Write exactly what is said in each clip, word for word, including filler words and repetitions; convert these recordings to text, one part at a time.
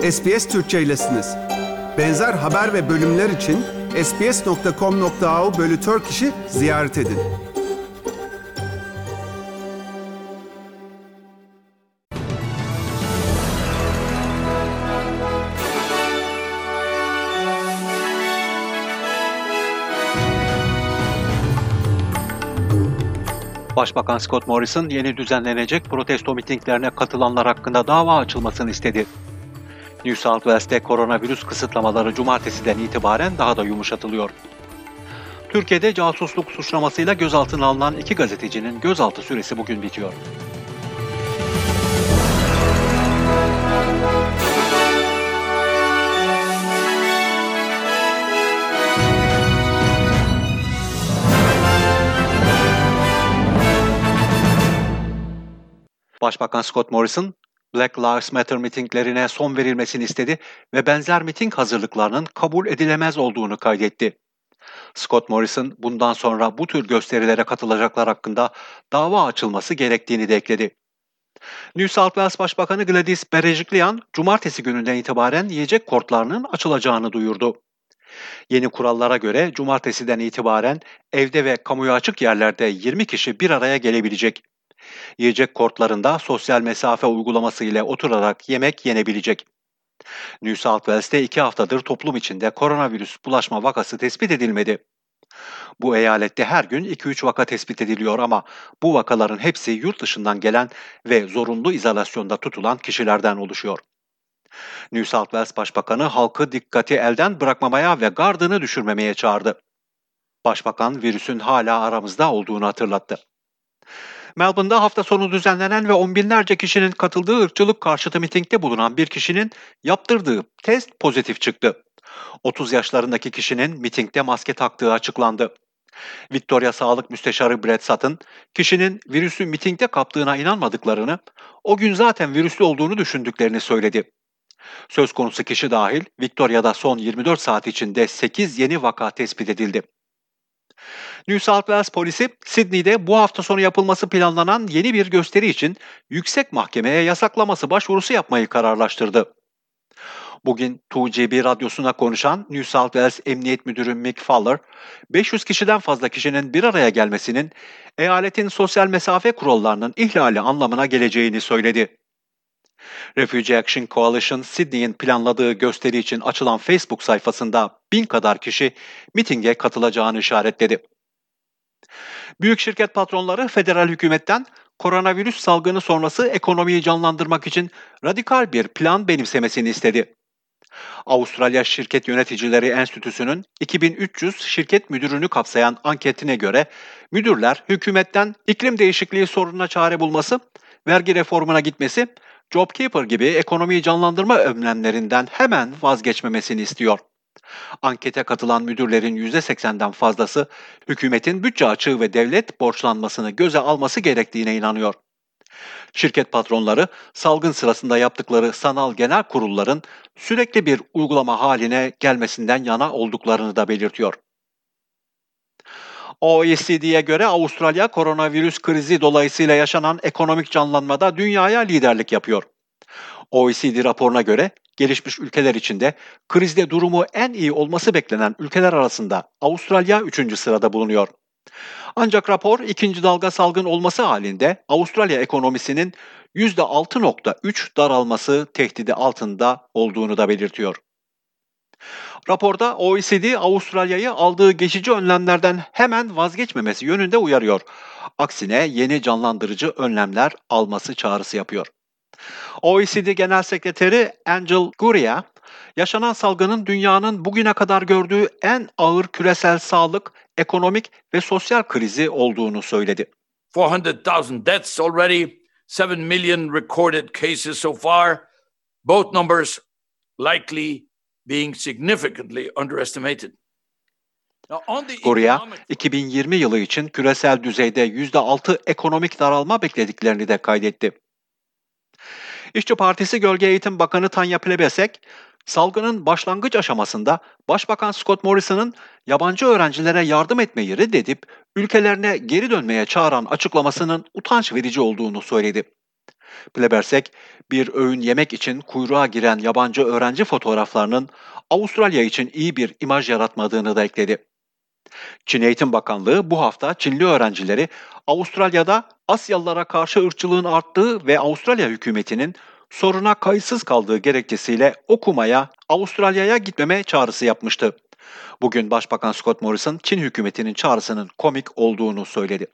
S B S Türkçe'ylesiniz. Benzer haber ve bölümler için sbs nokta com nokta a u bölü Turkish'i ziyaret edin. Başbakan Scott Morrison yeni düzenlenecek protesto mitinglerine katılanlar hakkında dava açılmasını istedi. New South Wales'te koronavirüs kısıtlamaları cumartesiden itibaren daha da yumuşatılıyor. Türkiye'de casusluk suçlamasıyla gözaltına alınan iki gazetecinin gözaltı süresi bugün bitiyor. Başbakan Scott Morrison, Black Lives Matter mitinglerine son verilmesini istedi ve benzer miting hazırlıklarının kabul edilemez olduğunu kaydetti. Scott Morrison, bundan sonra bu tür gösterilere katılacaklar hakkında dava açılması gerektiğini de ekledi. New South Wales Başbakanı Gladys Berejiklian, cumartesi gününden itibaren yiyecek kortlarının açılacağını duyurdu. Yeni kurallara göre cumartesiden itibaren evde ve kamuya açık yerlerde yirmi kişi bir araya gelebilecek. Yiyecek kortlarında sosyal mesafe uygulaması ile oturarak yemek yenebilecek. New South Wales'te iki haftadır toplum içinde koronavirüs bulaşma vakası tespit edilmedi. Bu eyalette her gün iki üç vaka tespit ediliyor ama bu vakaların hepsi yurt dışından gelen ve zorunlu izolasyonda tutulan kişilerden oluşuyor. New South Wales Başbakanı halkı dikkati elden bırakmamaya ve gardını düşürmemeye çağırdı. Başbakan virüsün hala aramızda olduğunu hatırlattı. Melbourne'da hafta sonu düzenlenen ve on binlerce kişinin katıldığı ırkçılık karşıtı mitingde bulunan bir kişinin yaptırdığı test pozitif çıktı. otuz yaşlarındaki kişinin mitingde maske taktığı açıklandı. Victoria Sağlık Müsteşarı Brett Sutton, kişinin virüsü mitingde kaptığına inanmadıklarını, o gün zaten virüslü olduğunu düşündüklerini söyledi. Söz konusu kişi dahil Victoria'da son yirmi dört saat içinde sekiz yeni vaka tespit edildi. New South Wales polisi, Sydney'de bu hafta sonu yapılması planlanan yeni bir gösteri için yüksek mahkemeye yasaklaması başvurusu yapmayı kararlaştırdı. Bugün iki G B radyosuna konuşan New South Wales Emniyet Müdürü Mick Fowler, beş yüz kişiden fazla kişinin bir araya gelmesinin eyaletin sosyal mesafe kurallarının ihlali anlamına geleceğini söyledi. Refugee Action Coalition, Sydney'in planladığı gösteri için açılan Facebook sayfasında bin kadar kişi mitinge katılacağını işaretledi. Büyük şirket patronları federal hükümetten koronavirüs salgını sonrası ekonomiyi canlandırmak için radikal bir plan benimsemesini istedi. Avustralya Şirket Yöneticileri Enstitüsü'nün iki bin üç yüz şirket müdürünü kapsayan anketine göre müdürler hükümetten iklim değişikliği sorununa çare bulması, vergi reformuna gitmesi, JobKeeper gibi ekonomiyi canlandırma önlemlerinden hemen vazgeçmemesini istiyor. Ankete katılan müdürlerin yüzde seksenden fazlası hükümetin bütçe açığı ve devlet borçlanmasını göze alması gerektiğine inanıyor. Şirket patronları salgın sırasında yaptıkları sanal genel kurulların sürekli bir uygulama haline gelmesinden yana olduklarını da belirtiyor. O E C D'ye göre Avustralya koronavirüs krizi dolayısıyla yaşanan ekonomik canlanmada dünyaya liderlik yapıyor. O E C D raporuna göre gelişmiş ülkeler içinde krizde durumu en iyi olması beklenen ülkeler arasında Avustralya üçüncü sırada bulunuyor. Ancak rapor ikinci dalga salgın olması halinde Avustralya ekonomisinin yüzde altı nokta üç daralması tehdidi altında olduğunu da belirtiyor. Raporda O E C D Avustralya'yı aldığı geçici önlemlerden hemen vazgeçmemesi yönünde uyarıyor. Aksine yeni canlandırıcı önlemler alması çağrısı yapıyor. O E C D Genel Sekreteri Angel Gurria, yaşanan salgının dünyanın bugüne kadar gördüğü en ağır küresel sağlık, ekonomik ve sosyal krizi olduğunu söyledi. four hundred thousand deaths already, seven million recorded cases so far, both numbers likely being significantly underestimated. Gurria, iki bin yirmi yılı için küresel düzeyde yüzde altı ekonomik daralma beklediklerini de kaydetti. İşçi Partisi Gölge Eğitim Bakanı Tanya Plibersek, salgının başlangıç aşamasında Başbakan Scott Morrison'ın yabancı öğrencilere yardım etmeyi reddedip ülkelerine geri dönmeye çağıran açıklamasının utanç verici olduğunu söyledi. Plebersek, bir öğün yemek için kuyruğa giren yabancı öğrenci fotoğraflarının Avustralya için iyi bir imaj yaratmadığını da ekledi. Çin Eğitim Bakanlığı bu hafta Çinli öğrencileri Avustralya'da Asyalılara karşı ırkçılığın arttığı ve Avustralya hükümetinin soruna kayıtsız kaldığı gerekçesiyle okumaya Avustralya'ya gitmeme çağrısı yapmıştı. Bugün Başbakan Scott Morrison Çin hükümetinin çağrısının komik olduğunu söyledi.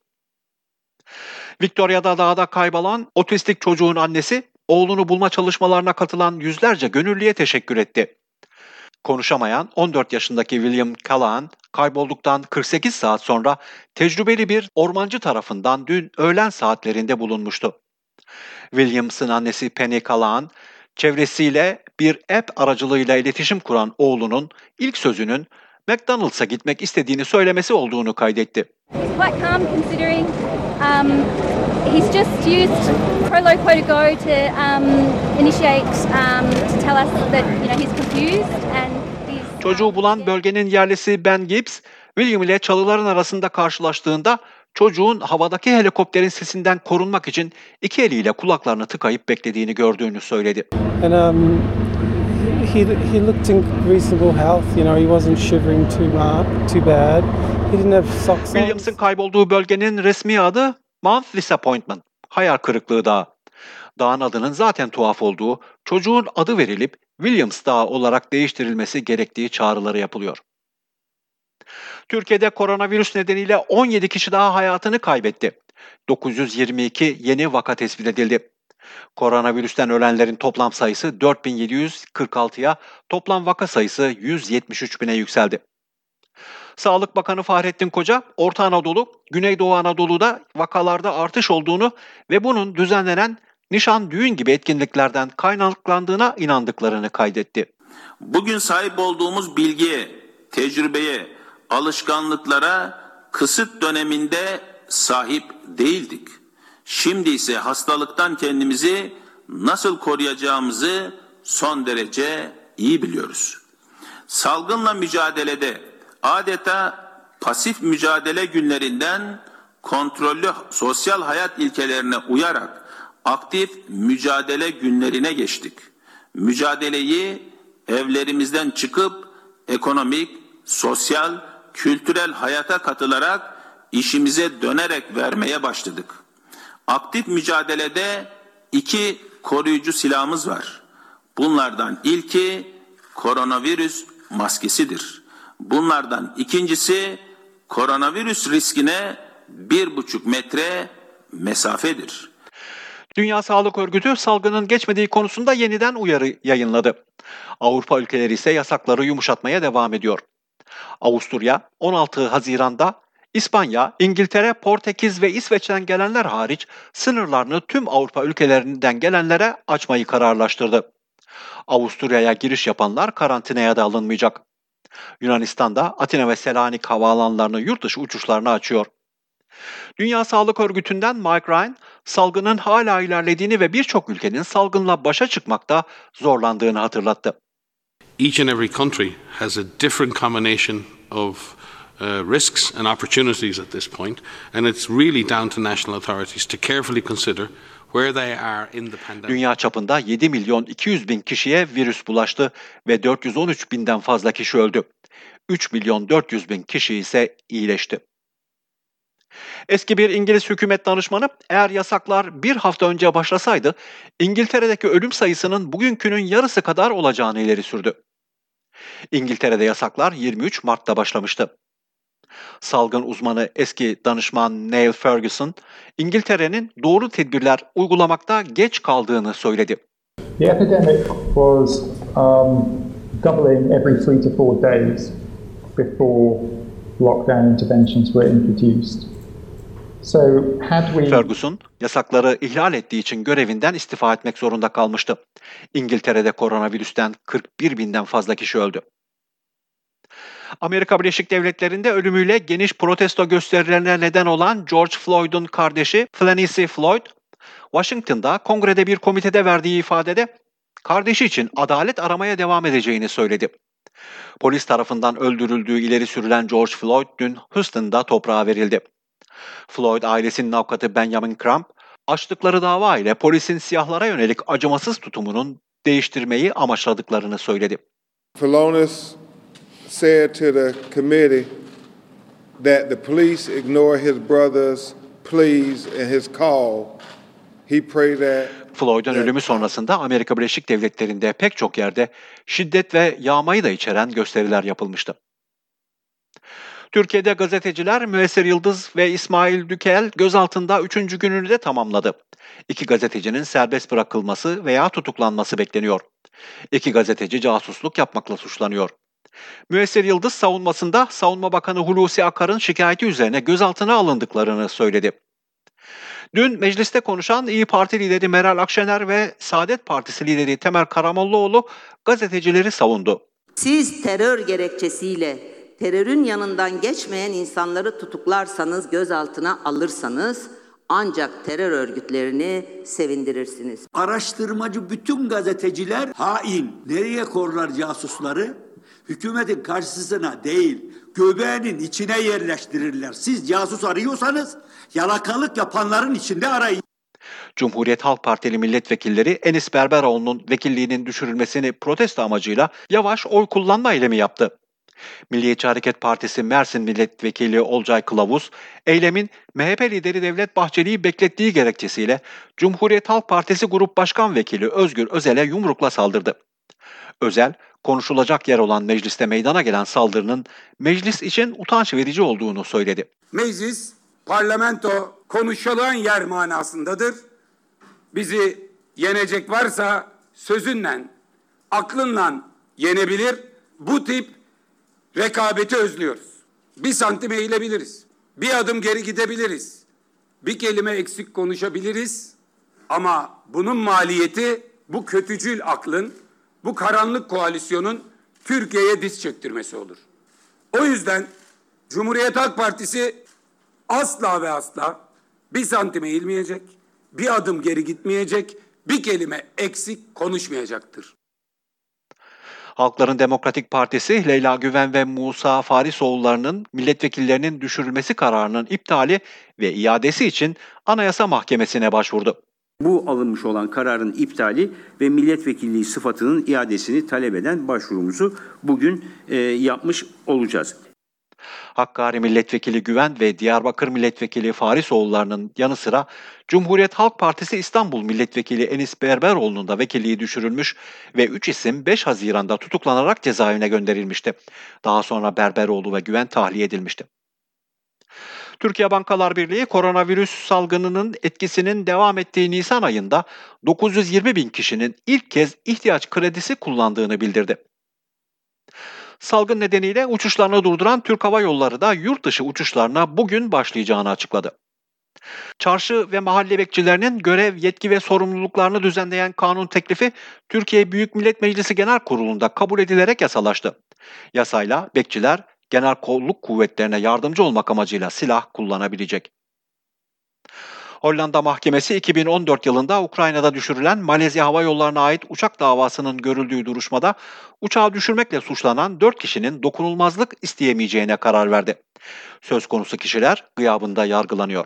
Victoria'da dağda kaybolan otistik çocuğun annesi oğlunu bulma çalışmalarına katılan yüzlerce gönüllüye teşekkür etti. Konuşamayan on dört yaşındaki William Callahan kaybolduktan kırk sekiz saat sonra tecrübeli bir ormancı tarafından dün öğlen saatlerinde bulunmuştu. Williams'ın annesi Penny Callahan, çevresiyle bir app aracılığıyla iletişim kuran oğlunun ilk sözünün McDonald's'a gitmek istediğini söylemesi olduğunu kaydetti. Quite calm considering um, he's just used Proloquo to go to um, initiate um, to tell us that you know he's confused and he's. Çocuğu bulan bölgenin yerlisi Ben Gibbs, William ile çalıların arasında karşılaştığında çocuğun havadaki helikopterin sesinden korunmak için iki eliyle kulaklarını tıkayıp beklediğini gördüğünü söyledi. And um, he he looked in reasonable health. You know, he wasn't shivering too much, too bad. He didn't have socks on. Williams'ın kaybolduğu bölgenin resmi adı Mount Disappointment, Hayal Kırıklığı Dağı. Dağın adının zaten tuhaf olduğu, çocuğun adı verilip Williams Dağı olarak değiştirilmesi gerektiği çağrıları yapılıyor. Türkiye'de koronavirüs nedeniyle on yedi kişi daha hayatını kaybetti. dokuz yüz yirmi iki yeni vaka tespit edildi. Koronavirüsten ölenlerin toplam sayısı dört bin yedi yüz kırk altıya, toplam vaka sayısı yüz yetmiş üç bine yükseldi. Sağlık Bakanı Fahrettin Koca, Orta Anadolu, Güneydoğu Anadolu'da vakalarda artış olduğunu ve bunun düzenlenen nişan, düğün gibi etkinliklerden kaynaklandığına inandıklarını kaydetti. Bugün sahip olduğumuz bilgiye, tecrübeye, alışkanlıklara kısıt döneminde sahip değildik. Şimdi ise hastalıktan kendimizi nasıl koruyacağımızı son derece iyi biliyoruz. Salgınla mücadelede adeta pasif mücadele günlerinden kontrollü sosyal hayat ilkelerine uyarak aktif mücadele günlerine geçtik. Mücadeleyi evlerimizden çıkıp ekonomik, sosyal, kültürel hayata katılarak işimize dönerek vermeye başladık. Aktif mücadelede iki koruyucu silahımız var. Bunlardan ilki koronavirüs maskesidir. Bunlardan ikincisi koronavirüs riskine bir buçuk metre mesafedir. Dünya Sağlık Örgütü salgının geçmediği konusunda yeniden uyarı yayınladı. Avrupa ülkeleri ise yasakları yumuşatmaya devam ediyor. Avusturya on altı Haziran'da İspanya, İngiltere, Portekiz ve İsveç'ten gelenler hariç sınırlarını tüm Avrupa ülkelerinden gelenlere açmayı kararlaştırdı. Avusturya'ya giriş yapanlar karantinaya da alınmayacak. Yunanistan'da Atina ve Selanik havaalanlarını yurt dışı uçuşlarına açıyor. Dünya Sağlık Örgütü'nden Mike Ryan, salgının hala ilerlediğini ve birçok ülkenin salgınla başa çıkmakta zorlandığını hatırlattı. Each and every country has a different combination of uh, risks and opportunities at this point, and it's really down to national authorities to carefully consider where they are in the pandemic. Dünya çapında yedi milyon iki yüz bin kişiye virüs bulaştı ve dört yüz on üç binden fazla kişi öldü. üç milyon dört yüz bin kişi ise iyileşti. Eski bir İngiliz hükümet danışmanı, eğer yasaklar bir hafta önce başlasaydı, İngiltere'deki ölüm sayısının bugünkünün yarısı kadar olacağını ileri sürdü. İngiltere'de yasaklar yirmi üç Mart'ta başlamıştı. Salgın uzmanı eski danışman Neil Ferguson, İngiltere'nin doğru tedbirler uygulamakta geç kaldığını söyledi. The epidemic was um, doubling every three to four days before lockdown interventions were introduced. So had we... Ferguson, yasakları ihlal ettiği için görevinden istifa etmek zorunda kalmıştı. İngiltere'de koronavirüsten kırk bir binden fazla kişi öldü. Amerika Birleşik Devletleri'nde ölümüyle geniş protesto gösterilerine neden olan George Floyd'un kardeşi Flannice Floyd, Washington'da kongrede bir komitede verdiği ifadede kardeşi için adalet aramaya devam edeceğini söyledi. Polis tarafından öldürüldüğü ileri sürülen George Floyd dün Houston'da toprağa verildi. Floyd ailesinin avukatı Benjamin Crump, Açtıkları dava ile polisin siyahlara yönelik acımasız tutumunun değiştirmeyi amaçladıklarını söyledi. Philonise said to the committee that the police ignore his brother's pleas and his call. He prayed that Floyd'un ölümü sonrasında Amerika Birleşik Devletleri'nde pek çok yerde şiddet ve yağmayı da içeren gösteriler yapılmıştı. Türkiye'de gazeteciler Müessir Yıldız ve İsmail Dükel gözaltında üçüncü gününü de tamamladı. İki gazetecinin serbest bırakılması veya tutuklanması bekleniyor. İki gazeteci casusluk yapmakla suçlanıyor. Müessir Yıldız savunmasında Savunma Bakanı Hulusi Akar'ın şikayeti üzerine gözaltına alındıklarını söyledi. Dün mecliste konuşan İYİ Parti lideri Meral Akşener ve Saadet Partisi lideri Temel Karamollaoğlu gazetecileri savundu. Siz terör gerekçesiyle terörün yanından geçmeyen insanları tutuklarsanız, gözaltına alırsanız ancak terör örgütlerini sevindirirsiniz. Araştırmacı bütün gazeteciler hain. Nereye korlar casusları? Hükümetin karşısına değil, göbeğinin içine yerleştirirler. Siz casus arıyorsanız yalakalık yapanların içinde arayın. Cumhuriyet Halk Partili milletvekilleri Enis Berberoğlu'nun vekilliğinin düşürülmesini protesto amacıyla yavaş oy kullanma eylemi yaptı. Milliyetçi Hareket Partisi Mersin Milletvekili Olcay Kılavuz, eylemin M H P lideri Devlet Bahçeli'yi beklettiği gerekçesiyle Cumhuriyet Halk Partisi Grup Başkan Vekili Özgür Özel'e yumrukla saldırdı. Özel, konuşulacak yer olan mecliste meydana gelen saldırının meclis için utanç verici olduğunu söyledi. Meclis, parlamento konuşulan yer manasındadır. Bizi yenecek varsa sözünle, aklınla yenebilir. Bu tip rekabeti özlüyoruz. Bir santim eğilebiliriz. Bir adım geri gidebiliriz. Bir kelime eksik konuşabiliriz. Ama bunun maliyeti bu kötücül aklın, bu karanlık koalisyonun Türkiye'ye diz çöktürmesi olur. O yüzden Cumhuriyet Halk Partisi asla ve asla bir santim eğilmeyecek, bir adım geri gitmeyecek, bir kelime eksik konuşmayacaktır. Halkların Demokratik Partisi Leyla Güven ve Musa Farisoğulları'nın milletvekillerinin düşürülmesi kararının iptali ve iadesi için Anayasa Mahkemesi'ne başvurdu. Bu alınmış olan kararın iptali ve milletvekilliği sıfatının iadesini talep eden başvurumuzu bugün e, yapmış olacağız. Hakkari Milletvekili Güven ve Diyarbakır Milletvekili Farisoğulları'nın yanı sıra Cumhuriyet Halk Partisi İstanbul Milletvekili Enis Berberoğlu'nun da vekilliği düşürülmüş ve üç isim beş Haziran'da tutuklanarak cezaevine gönderilmişti. Daha sonra Berberoğlu ve Güven tahliye edilmişti. Türkiye Bankalar Birliği koronavirüs salgınının etkisinin devam ettiği Nisan ayında dokuz yüz yirmi bin kişinin ilk kez ihtiyaç kredisi kullandığını bildirdi. Salgın nedeniyle uçuşlarını durduran Türk Hava Yolları da yurt dışı uçuşlarına bugün başlayacağını açıkladı. Çarşı ve mahalle bekçilerinin görev, yetki ve sorumluluklarını düzenleyen kanun teklifi Türkiye Büyük Millet Meclisi Genel Kurulu'nda kabul edilerek yasalaştı. Yasayla bekçiler genel kolluk kuvvetlerine yardımcı olmak amacıyla silah kullanabilecek. Hollanda Mahkemesi iki bin on dört yılında Ukrayna'da düşürülen Malezya Hava Yolları'na ait uçak davasının görüldüğü duruşmada uçağı düşürmekle suçlanan dört kişinin dokunulmazlık isteyemeyeceğine karar verdi. Söz konusu kişiler gıyabında yargılanıyor.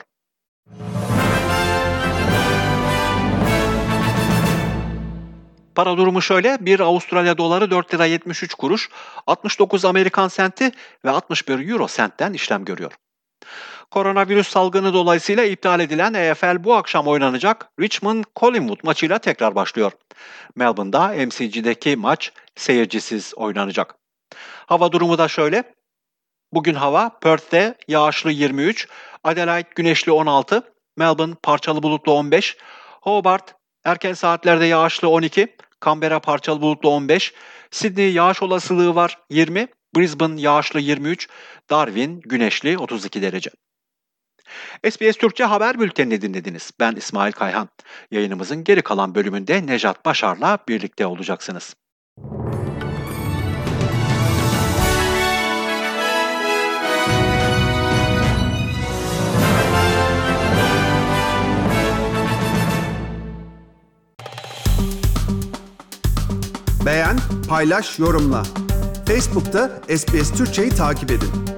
Para durumu şöyle: bir Avustralya doları dört lira yetmiş üç kuruş, altmış dokuz Amerikan senti ve altmış bir euro sentten işlem görüyor. Koronavirüs salgını dolayısıyla iptal edilen E F L bu akşam oynanacak Richmond-Collingwood maçıyla tekrar başlıyor. Melbourne'da M C G'deki maç seyircisiz oynanacak. Hava durumu da şöyle: bugün hava Perth'te yağışlı yirmi üç, Adelaide güneşli on altı, Melbourne parçalı bulutlu on beş, Hobart erken saatlerde yağışlı on iki, Canberra parçalı bulutlu on beş, Sydney yağış olasılığı var yirmi, Brisbane yağışlı yirmi üç, Darwin güneşli otuz iki derece. S B S Türkçe haber bültenini dinlediniz. Ben İsmail Kayhan. Yayınımızın geri kalan bölümünde Nejat Başar'la birlikte olacaksınız. Beğen, paylaş, yorumla. Facebook'ta S B S Türkçe'yi takip edin.